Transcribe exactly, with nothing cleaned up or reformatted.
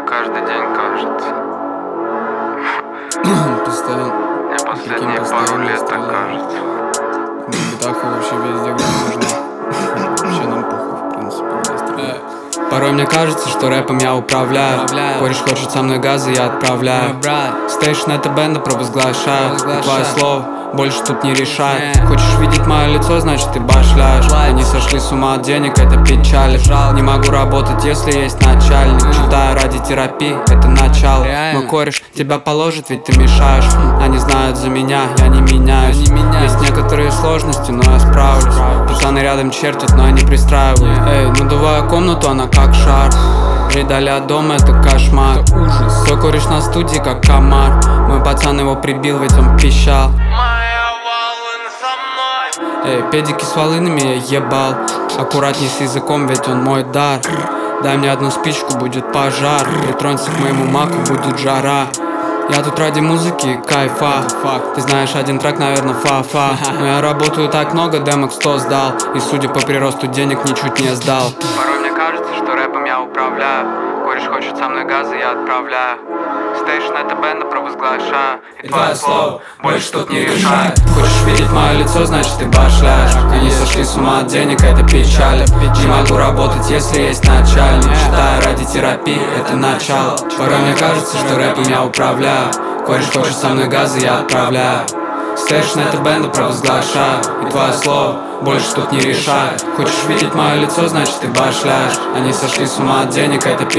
каждый день кажется. Постоянно. Мне последние пару лет так кажется. В битах и вообще везде, где нужно. Вообще нам похуй, в принципе, где. Порой мне кажется, что рэпом я управляю. Кореш хочет со мной газы, я отправляю. Стейшн это бенда провозглашаю. И твое слово больше тут не решает. Хочешь видеть мое лицо, значит ты башляешь. Они сошли с ума от денег, это печалит. Не могу работать, если есть начальник. Читаю ради терапии, это начало. Мой кореш тебя положит, ведь ты мешаешь. Они знают за меня, я не меняюсь. Есть некоторые сложности, но я справлюсь. Пацаны рядом чертят, но я не пристраиваюсь. Эй, надуваю комнату, она как шар. Жить дали от дома, это кошмар. Это ужас. Твой кореш на студии, как комар. Мой пацан его прибил, ведь он пищал. Эй, педики с волынами я ебал. Аккуратней с языком, ведь он мой дар. Дай мне одну спичку, будет пожар. Притронься к моему маку, будет жара. Я тут ради музыки и кайфа. Ты знаешь один трек, наверное, фа-фа. Но я работаю так много, демок сто сдал. И судя по приросту денег, ничуть не сдал. Порой мне кажется, что рэпом я управляю. Кореш хочет со мной газы, я отправляю. Стейшн это бенда провозглашаю. И твое слово больше тут не решает. Хочешь видеть мое лицо, значит ты башляешь. Они сошли с ума от денег, это печалит. Не могу работать, если есть начальник. Читаю ради терапии, это начало. Порой мне кажется, что рэпом я управляю. Кореш хочет со мной газы, я отправляю. Стейшн это бенда провозглашаю. И твое слово больше тут не решает. Хочешь видеть мое лицо, значит ты башляешь. Они сошли с ума от денег, это печалит.